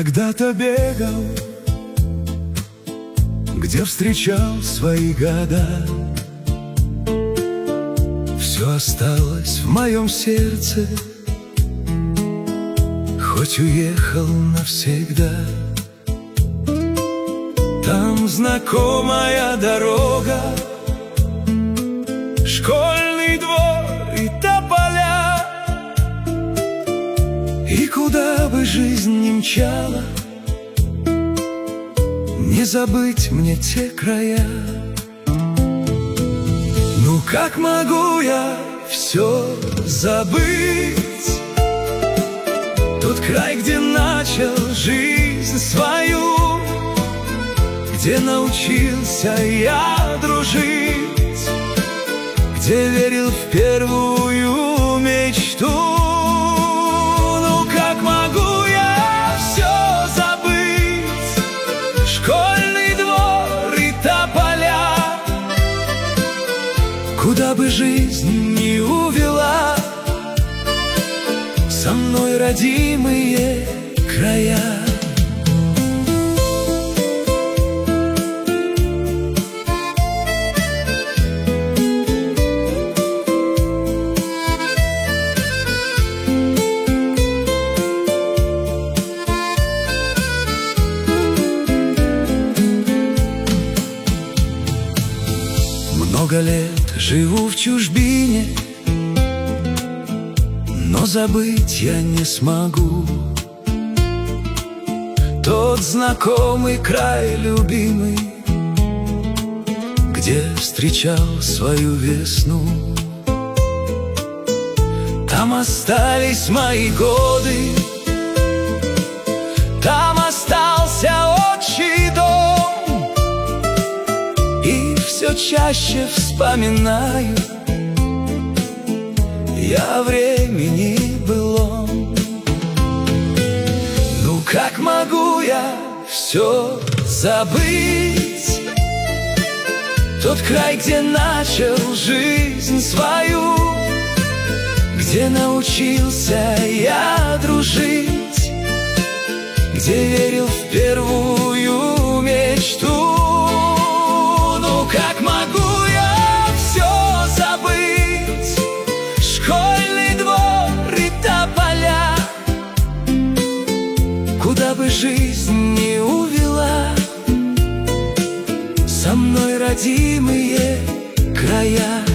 Когда-то бегал, где встречал свои года. Все осталось в моем сердце, хоть уехал навсегда. Там знакомая дорога, школьный двор и тополя. И куда бы жизнь ни мчала, не забыть мне те края. Ну как могу я все забыть? Тот край, где начал жизнь свою, где научился я дружить, где верил в первую мечту. Ну как могу я все забыть? Школьный двор и тополя. Куда бы жизнь ни увела, со мной родимые края. Много лет живу в чужбине, но забыть я не смогу тот знакомый край любимый, где встречал свою весну. Там остались мои годы, там остался отчий дом. И все чаще вспоминаю я о времени былом. Ну как могу я все забыть? Тот край, где начал жизнь свою, где научился я дружить, где верил в первую мечту. Ну как могу я все забыть? Школьный двор и тополя. Куда бы жизнь ни увела, со мной родимые края.